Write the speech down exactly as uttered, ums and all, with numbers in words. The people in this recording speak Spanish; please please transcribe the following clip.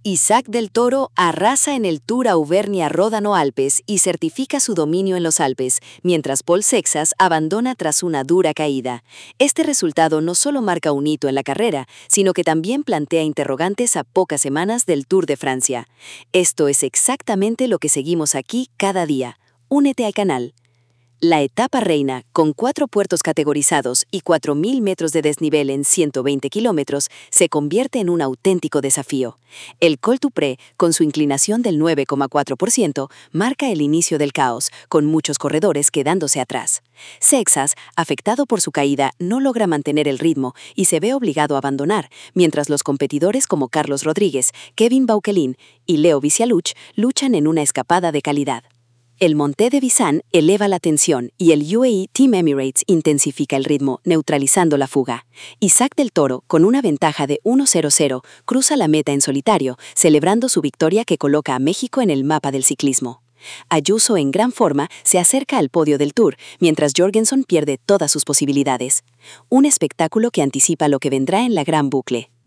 Isaac del Toro arrasa en el Tour Auvernia-Ródano-Alpes y certifica su dominio en los Alpes, mientras Paul Sexas abandona tras una dura caída. Este resultado no solo marca un hito en la carrera, sino que también plantea interrogantes a pocas semanas del Tour de Francia. Esto es exactamente lo que seguimos aquí cada día. Únete al canal. La etapa reina, con cuatro puertos categorizados y cuatro mil metros de desnivel en ciento veinte kilómetros, se convierte en un auténtico desafío. El Col du Pré, con su inclinación del nueve coma cuatro por ciento, marca el inicio del caos, con muchos corredores quedándose atrás. Sexas, afectado por su caída, no logra mantener el ritmo y se ve obligado a abandonar, mientras los competidores como Carlos Rodríguez, Kevin Bauquelin y Leo Visialuch luchan en una escapada de calidad. El Monté de Visan eleva la tensión y el U A E Team Emirates intensifica el ritmo, neutralizando la fuga. Isaac del Toro, con una ventaja de uno cero cero, cruza la meta en solitario, celebrando su victoria que coloca a México en el mapa del ciclismo. Ayuso, en gran forma, se acerca al podio del Tour, mientras Jorgenson pierde todas sus posibilidades. Un espectáculo que anticipa lo que vendrá en la gran bucle.